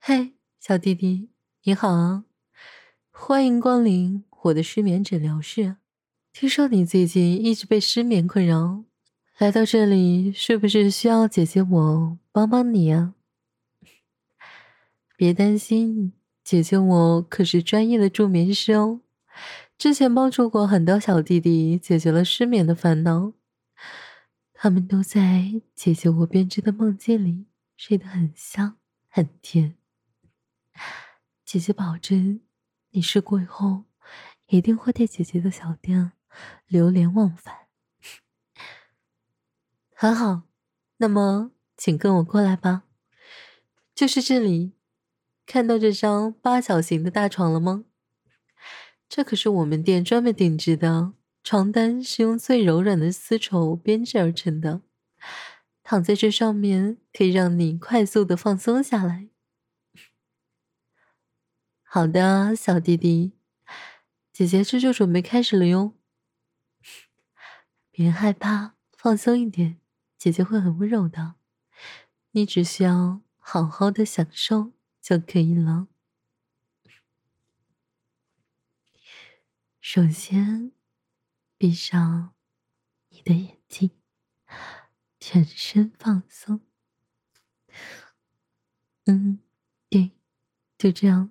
嘿，小弟弟，你好啊！欢迎光临我的失眠诊疗室。听说你最近一直被失眠困扰，来到这里是不是需要姐姐我帮帮你啊？别担心，姐姐我可是专业的助眠师哦，之前帮助过很多小弟弟解决了失眠的烦恼，他们都在姐姐我编织的梦境里睡得很香很甜。姐姐保证，你试过以后，一定会对姐姐的小店流连忘返。很好，那么请跟我过来吧。就是这里，看到这张八角形的大床了吗？这可是我们店专门定制的，床单是用最柔软的丝绸编制而成的，躺在这上面可以让你快速的放松下来。好的，小弟弟，姐姐这就准备开始了哟。别害怕，放松一点，姐姐会很温柔的。你只需要好好的享受就可以了。首先，闭上你的眼睛，全身放松。对，就这样。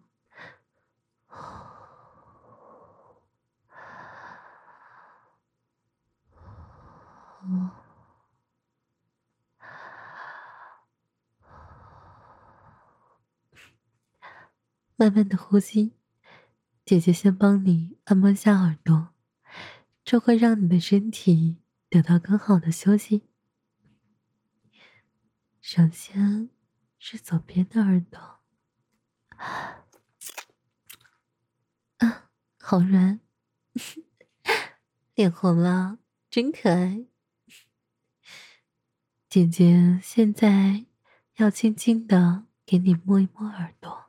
慢慢的呼吸，姐姐先帮你按摩下耳朵，这会让你的身体得到更好的休息。首先是左边的耳朵，好软，脸红了，真可爱。姐姐现在要轻轻的给你摸一摸耳朵。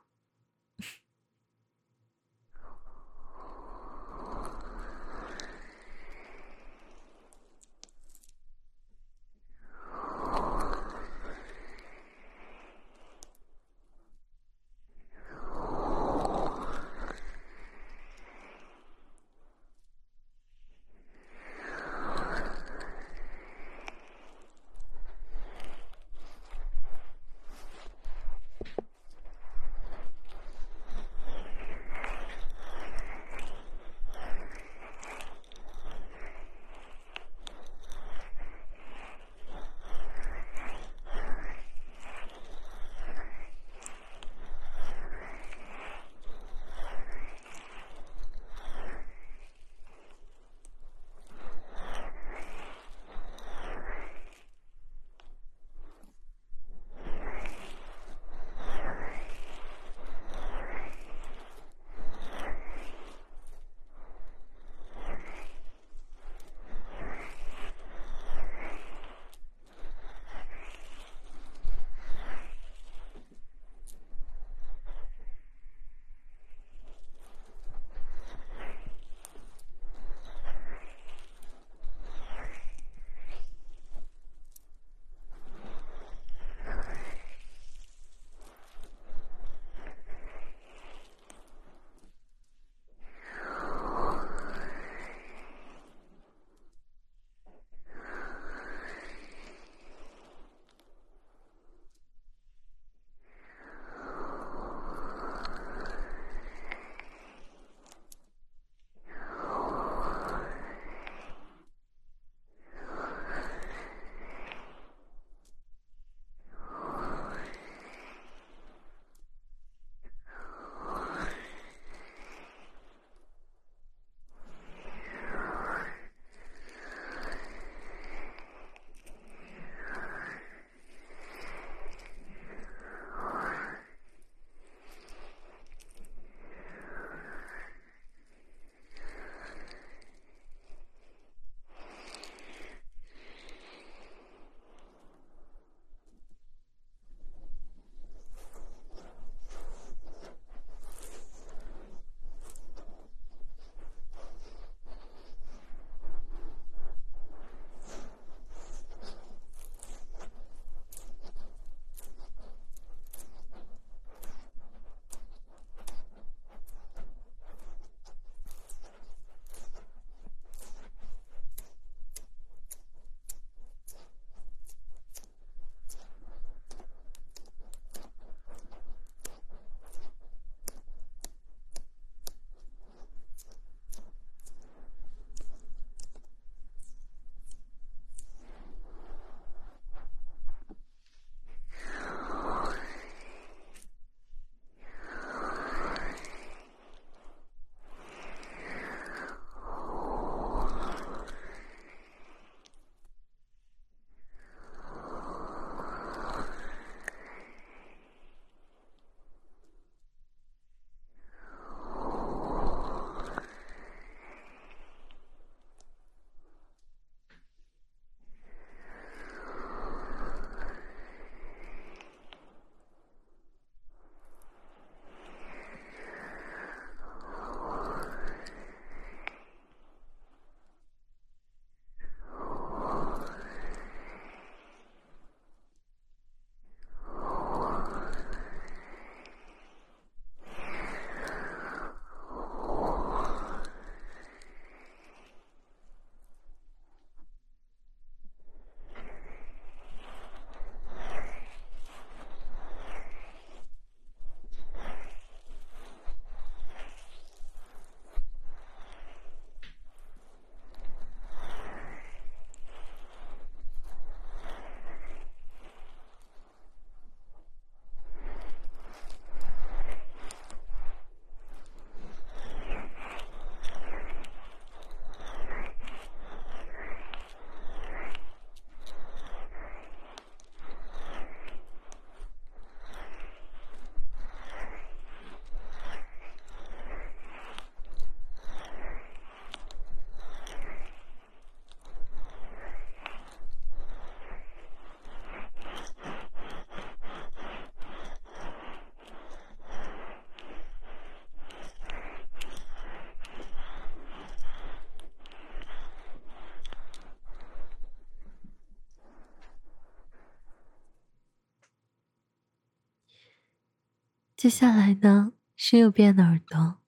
接下来呢，是右边的耳朵。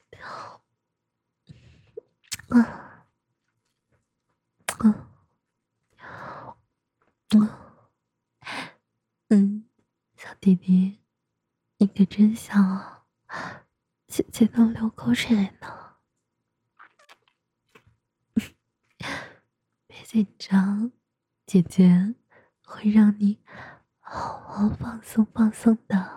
小弟弟，你可真香啊！姐姐都流口水呢。别紧张，姐姐会让你好好放松放松的。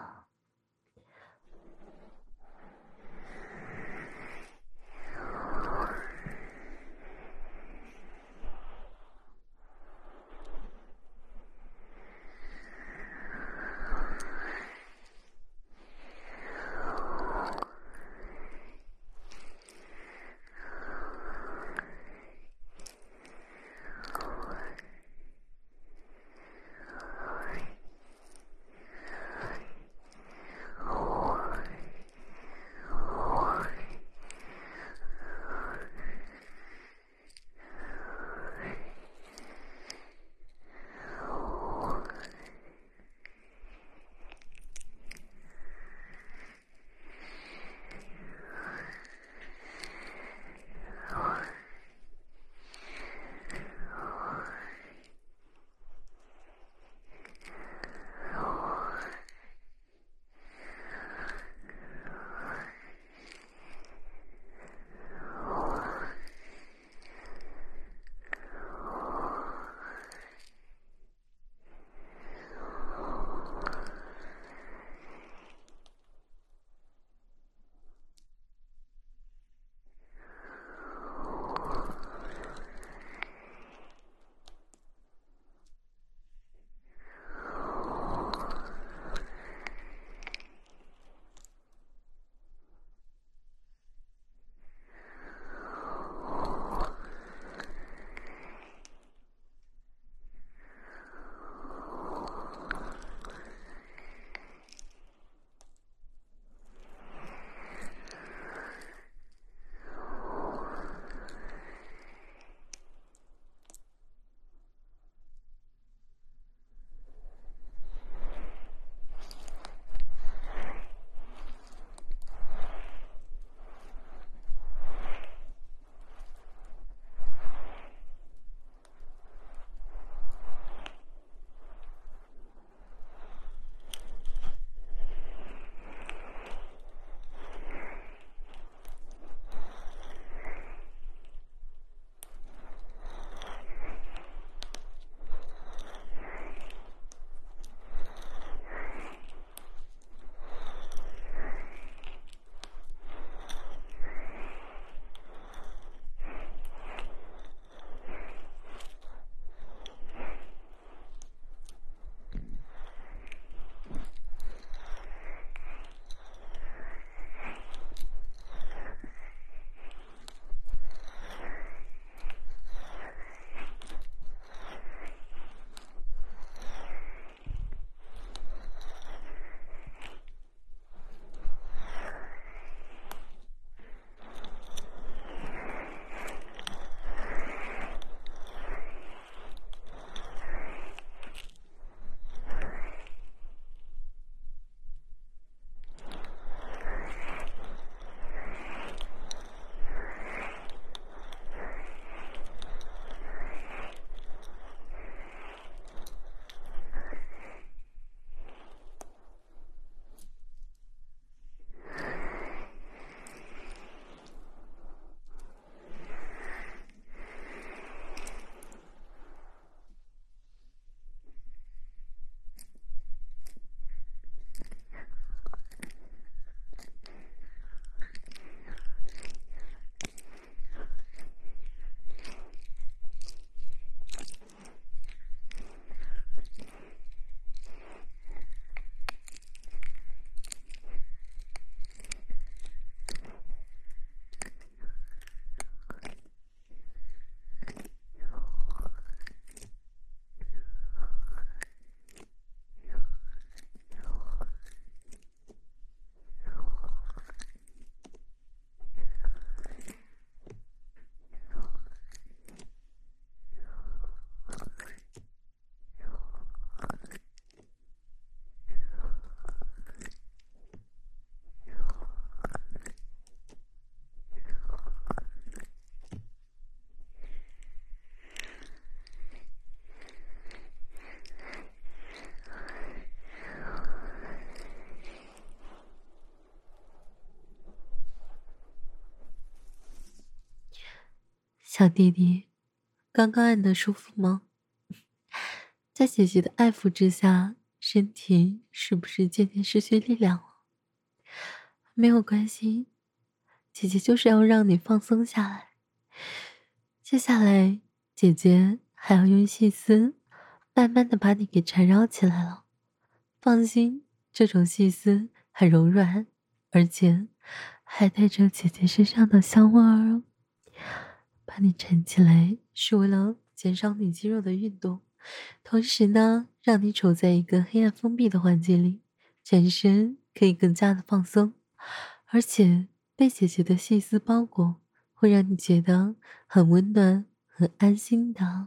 小弟弟，刚刚按的舒服吗？在姐姐的爱抚之下，身体是不是渐渐失去力量了？没有关系，姐姐就是要让你放松下来。接下来，姐姐还要用细丝慢慢的把你给缠绕起来了。放心，这种细丝很柔软，而且还带着姐姐身上的香味儿哦。把你缠起来是为了减少你肌肉的运动，同时呢，让你处在一个黑暗封闭的环境里，全身可以更加的放松，而且被姐姐的细丝包裹，会让你觉得很温暖、很安心的。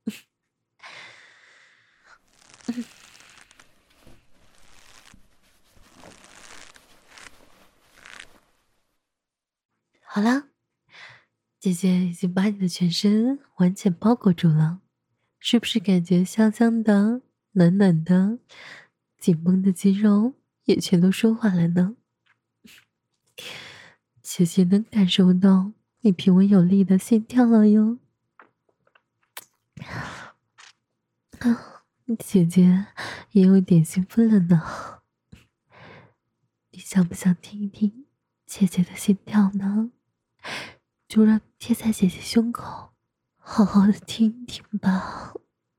好啦，姐姐已经把你的全身完全包裹住了，是不是感觉香香的、暖暖的，紧绷的肌肉也全都舒缓了呢？姐姐能感受到你平稳有力的心跳了哟。啊，姐姐也有点兴奋了呢。你想不想听一听姐姐的心跳呢？就让你贴在姐姐胸口，好好的听一听吧。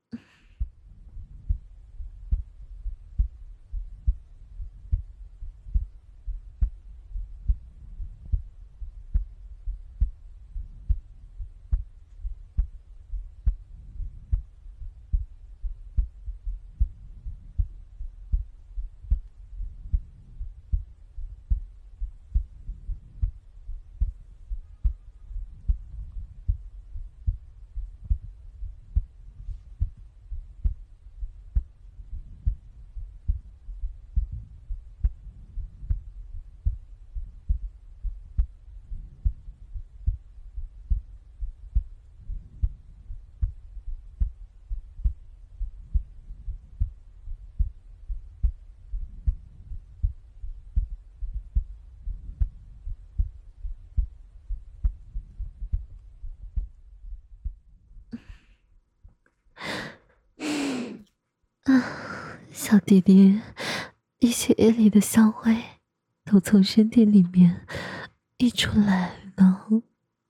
啊，小弟弟，你血液里的香味都从身体里面溢出来了。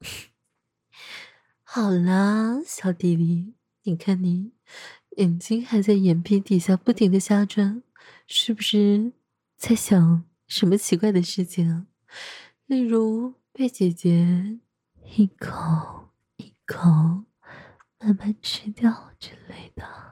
好啦，小弟弟，你看你眼睛还在眼皮底下不停的瞎转，是不是在想什么奇怪的事情啊？例如被姐姐一口一口慢慢吃掉之类的。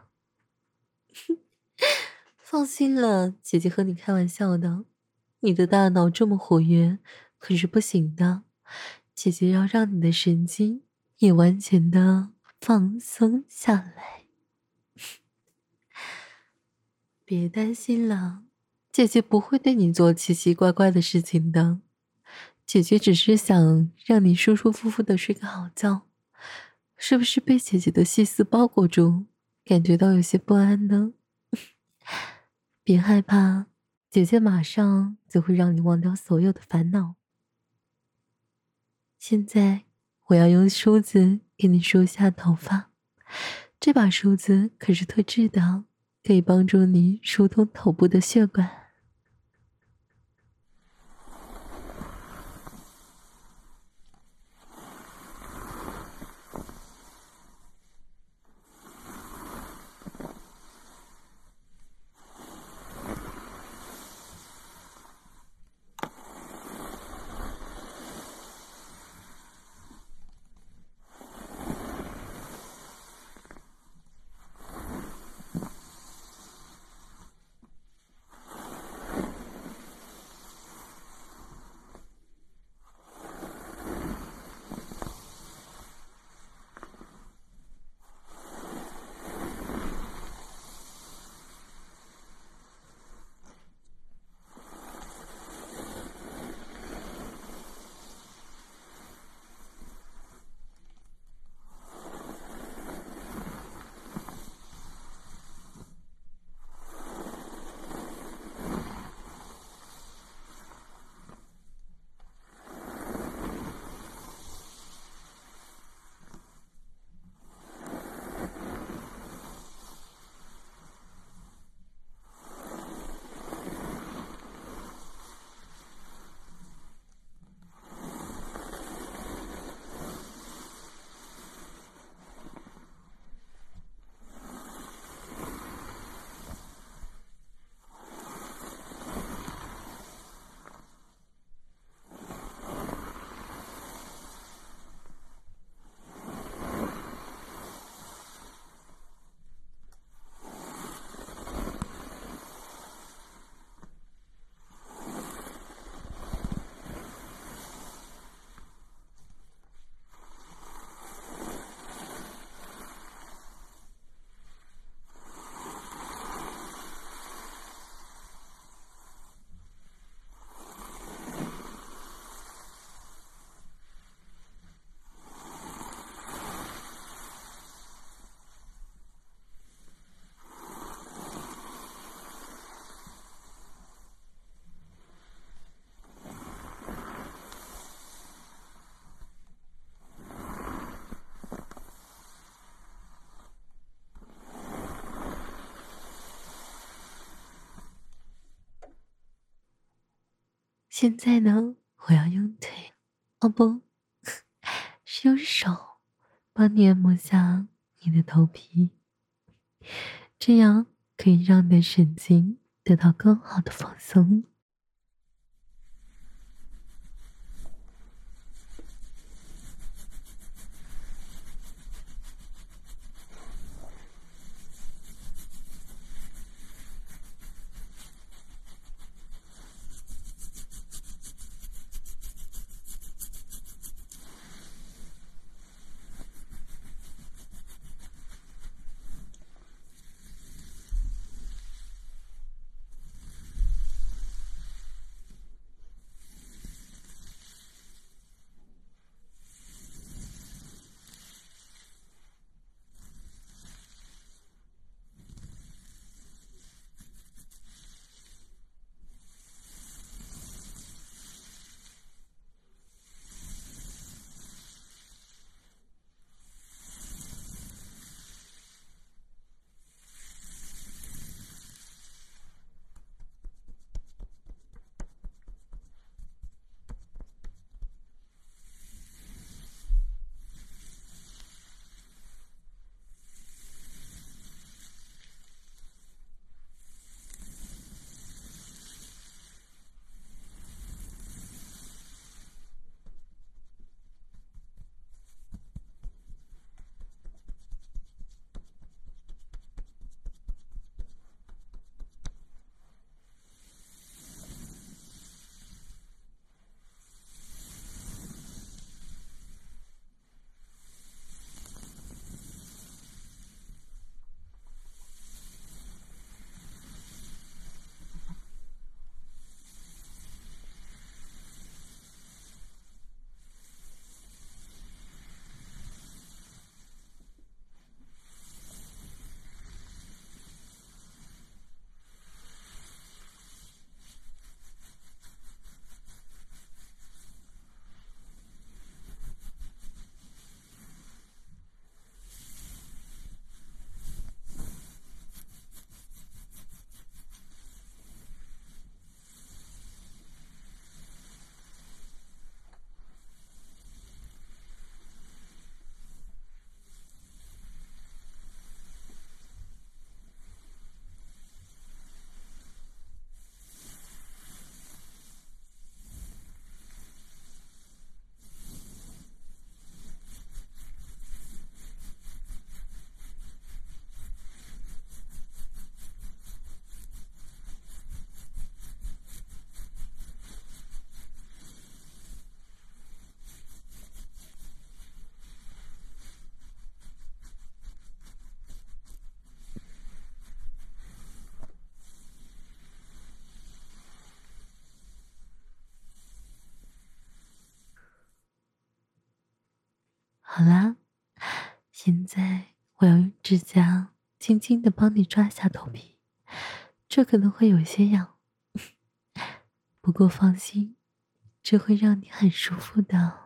放心了，姐姐和你开玩笑的。你的大脑这么活跃，可是不行的。姐姐要让你的神经也完全的放松下来。别担心了，姐姐不会对你做奇奇怪怪的事情的。姐姐只是想让你舒舒服服的睡个好觉。是不是被姐姐的细丝包裹住，感觉到有些不安呢？别害怕，姐姐马上就会让你忘掉所有的烦恼。现在，我要用梳子给你梳下头发。这把梳子可是特制的，可以帮助你疏通头部的血管。 现在呢，我要用腿，哦不，是用手帮你按摩下你的头皮，这样可以让你的神经得到更好的放松。好啦，现在我要用指甲轻轻的帮你抓下头皮，这可能会有些痒，不过放心，这会让你很舒服的。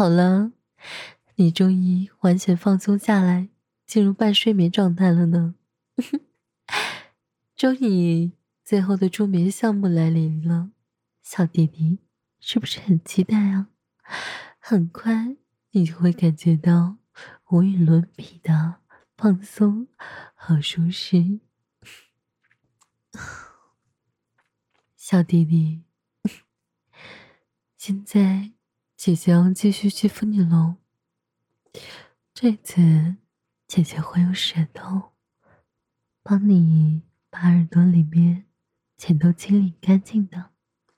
好了，你终于完全放松下来，进入半睡眠状态了呢。终于，最后的助眠项目来临了，小弟弟，是不是很期待啊？很快，你就会感觉到无与伦比的放松和舒适。小弟弟，现在姐姐要继续欺负你喽。这次，姐姐会用舌头帮你把耳朵里面全都清理干净的。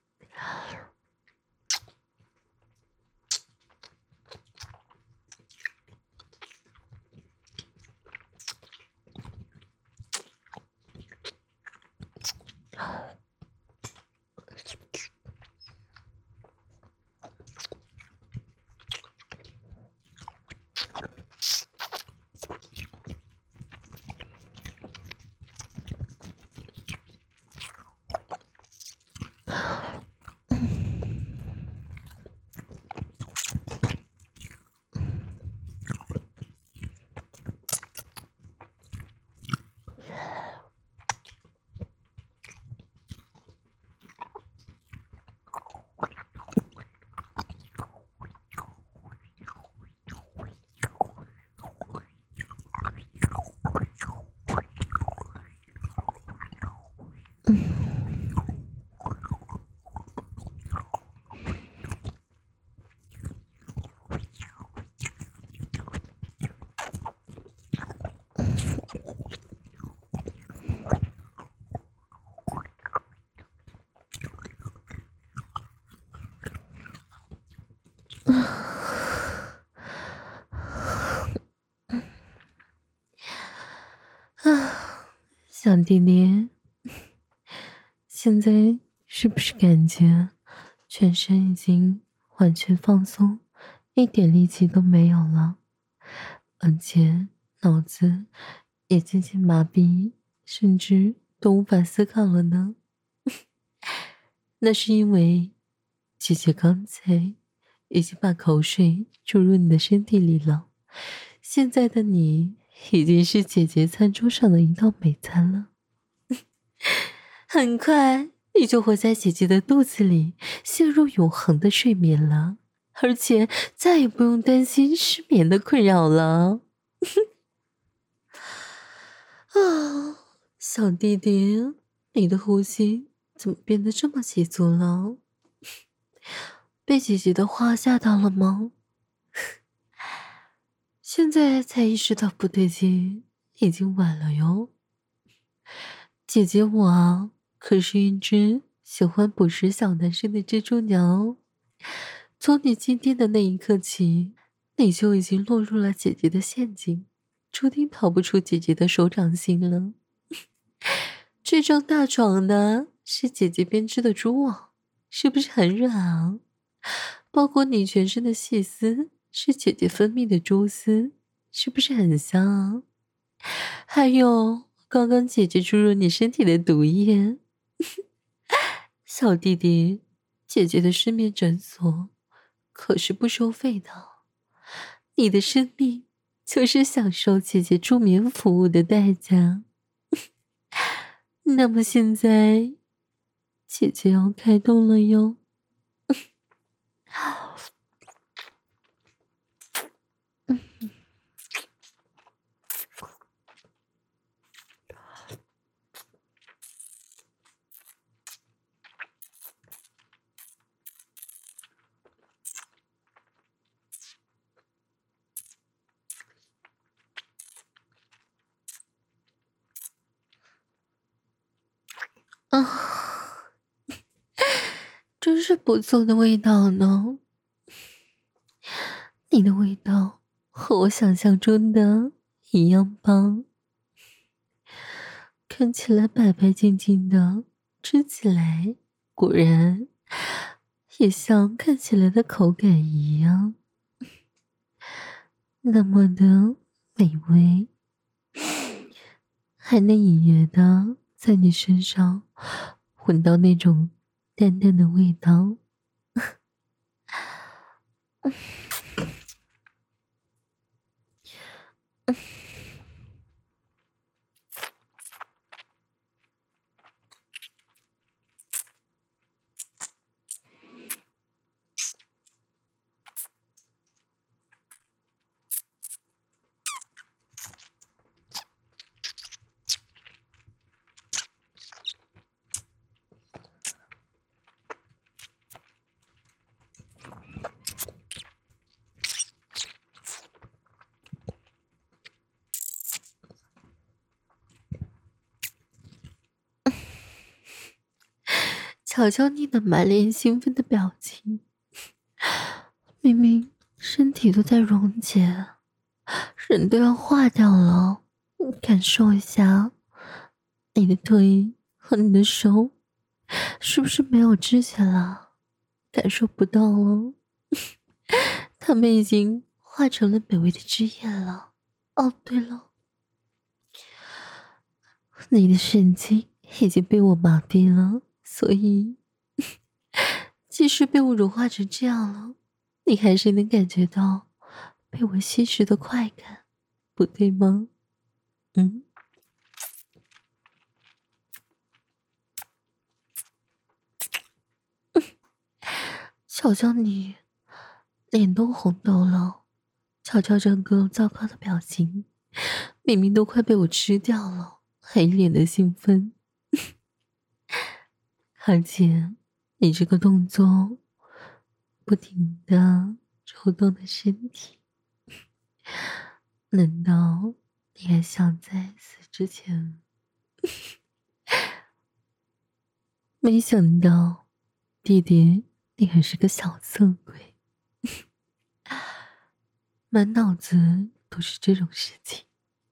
小弟弟，现在是不是感觉全身已经完全放松，一点力气都没有了，而且脑子也渐渐麻痹，甚至都无法思考了呢？那是因为姐姐刚才已经把口水注入你的身体里了，现在的你已经是姐姐餐桌上的一道美餐了。很快你就会在姐姐的肚子里陷入永恒的睡眠了，而且再也不用担心失眠的困扰了。啊，小弟弟，你的呼吸怎么变得这么急促了？被姐姐的话吓到了吗？现在才意识到不对劲，已经晚了哟。姐姐我啊，可是一只喜欢捕食小男生的蜘蛛鸟哦。从你进店的那一刻起，你就已经落入了姐姐的陷阱，注定逃不出姐姐的手掌心了。这张大床呢，是姐姐编织的蛛网，是不是很软啊？包裹你全身的细丝是姐姐分泌的蛛丝，是不是很香啊？还有刚刚姐姐注入你身体的毒液。小弟弟，姐姐的失眠诊所可是不收费的，你的生命就是享受姐姐助眠服务的代价。那么现在，姐姐要开动了哟。啊，真是不错的味道呢。你的味道和我想象中的一样棒，看起来白白净净的，吃起来果然也像看起来的口感一样，那么的美味，还能隐约的在你身上闻到那种淡淡的味道。 瞧瞧你那满脸兴奋的表情，明明身体都在溶解，人都要化掉了，感受一下你的腿和你的手是不是没有知觉了？感受不到了，它们已经化成了美味的汁液了。哦，对了，你的神经已经被我麻痹了，所以即使被我融化成这样了，你还是能感觉到被我吸食的快感，不对吗？嗯，瞧瞧你，脸都红透了，瞧瞧整个糟糕的表情，明明都快被我吃掉了，还一脸的兴奋。而且你这个动作，不停的抽动的身体，难道你还想在死之前？没想到，弟弟，你还是个小色鬼，满脑子都是这种事情。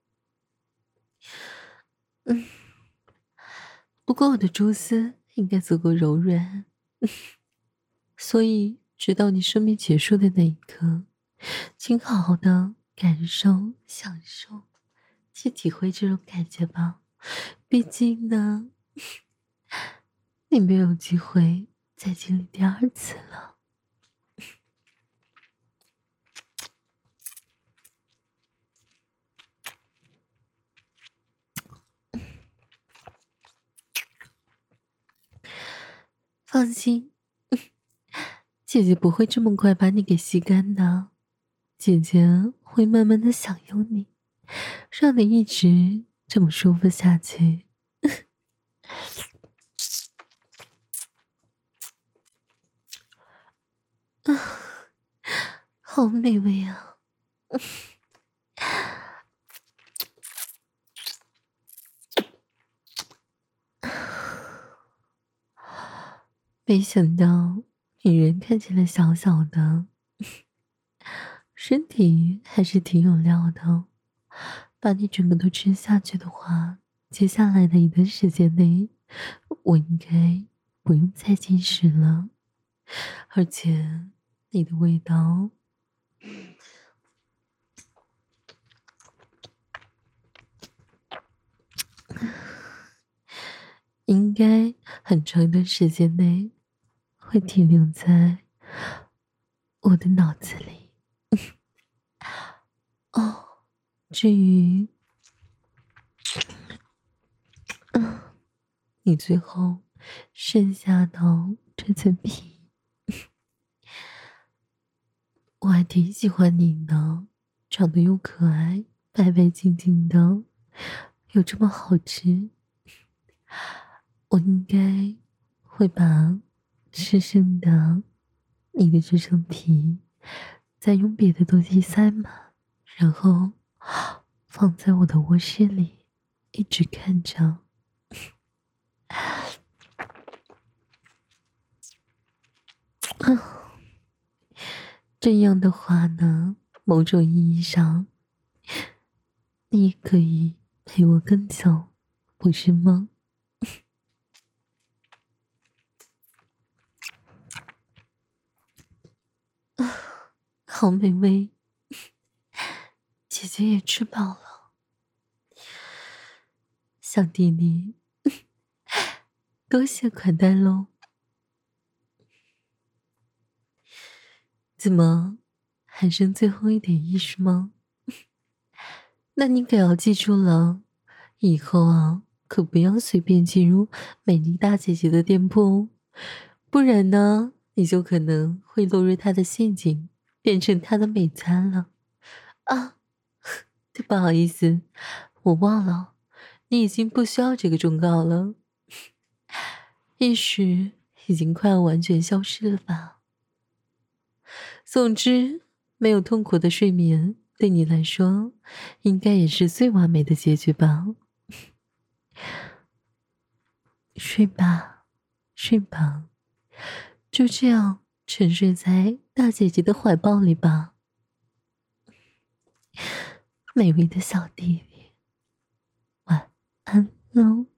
嗯，不过我的蛛丝应该足够柔软，所以直到你生命结束的那一刻，请好好的感受、享受，去体会这种感觉吧。毕竟呢，你没有机会再经历第二次了。放心，姐姐不会这么快把你给吸干的，姐姐会慢慢的享用你，让你一直这么舒服下去。好美味啊！没想到女人看起来小小的，身体还是挺有料的哦。把你整个都吃下去的话，接下来的一段时间内，我应该不用再进食了。而且，你的味道应该很长一段时间内会停留在我的脑子里。哦，至于你最后剩下的这层皮，我还挺喜欢你的，长得又可爱，白白净净的，又这么好吃，我应该会把吃剩的你的这层皮，再用别的东西塞满，然后放在我的卧室里，一直看着。这样的话呢，某种意义上，你也可以陪我更久，不是吗？好美味，姐姐也吃饱了，小弟弟，多谢款待喽。怎么，还剩最后一点意识吗？ 那你可要记住了，以后啊，可不要随便进入美丽大姐姐的店铺，不然呢，你就可能会落入她的陷阱，变成她的美餐了。啊，对，不好意思，我忘了，你已经不需要这个忠告了，意识已经快要完全消失了吧？总之，没有痛苦的睡眠，对你来说，应该也是最完美的结局吧？睡吧，睡吧，就这样沉睡在大姐姐的怀抱里吧，美味的小弟弟，晚安喽。